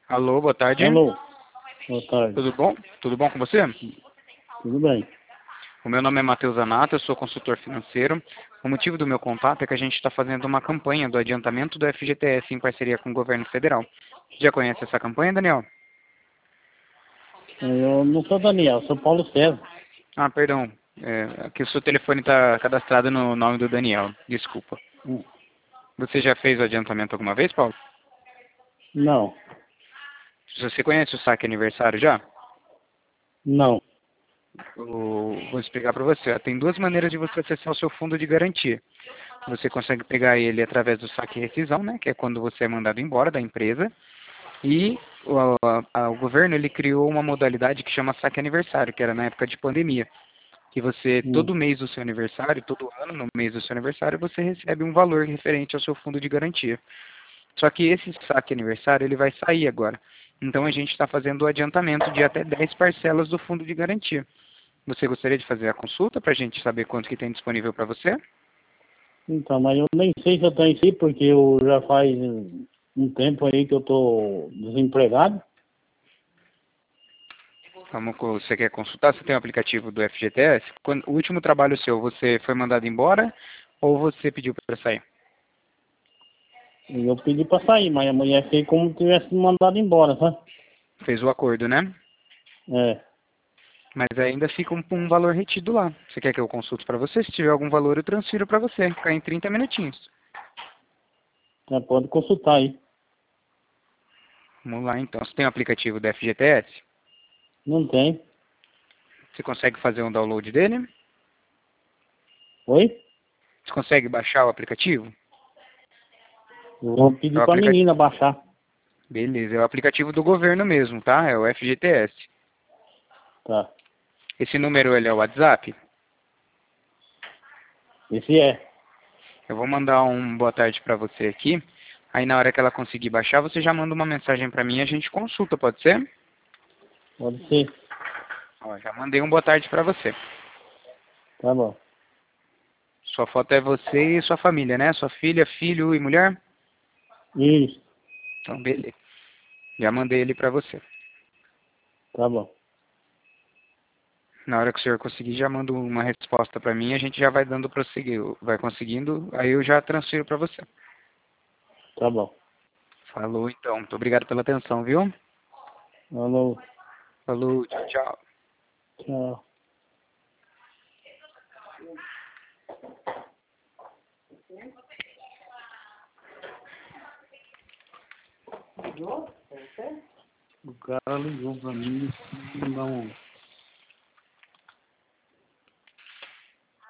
Alô, boa tarde. Alô, boa tarde. Tudo bom? Tudo bom com você? Tudo bem? O meu nome é Matheus Anato, eu sou consultor financeiro. O motivo do meu contato é que a gente está fazendo uma campanha do adiantamento do FGTS em parceria com o governo federal. Já conhece essa campanha, Daniel? Eu não sou Daniel, sou Paulo César. Ah, perdão. Aqui o seu telefone está cadastrado no nome do Daniel. Desculpa. Hum, Você já fez o adiantamento alguma vez, Paulo? Não, Você conhece o saque aniversário já? não. Vou explicar para você. Tem duas maneiras de você acessar o seu fundo de garantia. Você consegue pegar ele através do saque e rescisão, né, que é quando você é mandado embora da empresa. E o governo ele criou uma modalidade que chama saque aniversário, que era na época de pandemia. Que você, Hum, todo mês do seu aniversário, todo ano, no mês do seu aniversário, você recebe um valor referente ao seu fundo de garantia. Só que esse saque aniversário ele vai sair agora. Então a gente está fazendo o adiantamento de até 10 parcelas do fundo de garantia. Você gostaria de fazer a consulta para a gente saber quanto que tem disponível para você? Então, mas eu nem sei se eu tenho sim, porque eu já faz um tempo aí que eu tô desempregado. Você quer consultar? Você tem o aplicativo do FGTS? O último trabalho seu, você foi mandado embora ou você pediu para sair? E eu pedi pra sair, mas a mulher fez como se tivesse me mandado embora, sabe? Fez o acordo, né? É, Mas ainda fica um valor retido lá. Você quer que eu consulte para você? Se tiver algum valor, eu transfiro para você. Cai em 30 minutinhos. pode consultar aí. Vamos lá, então. Você tem o aplicativo do FGTS? Não tem. Você consegue fazer um download dele? Oi? Você consegue baixar o aplicativo? Eu vou É o pedir pra aplica... menina baixar. Beleza, é o aplicativo do governo mesmo, tá? É o FGTS. Tá. Esse número, ele é o WhatsApp? Esse é. Eu vou mandar um boa tarde para você aqui. Aí na hora que ela conseguir baixar, você já manda uma mensagem para mim e a gente consulta, pode ser? Pode ser. Ó, já mandei um boa tarde para você. Tá bom. Sua foto é você e sua família, né? Sua filha, filho e mulher? Isso. Então, beleza. Já mandei ele para você. Tá bom. Na hora que o senhor conseguir, já manda uma resposta para mim, a gente já vai dando prosseguir, vai conseguindo, aí eu já transfiro para você. Tá bom. Falou então. Muito obrigado pela atenção, viu? Alô. Falou, tchau, tchau. Tchau. O cara ligou pra mim e não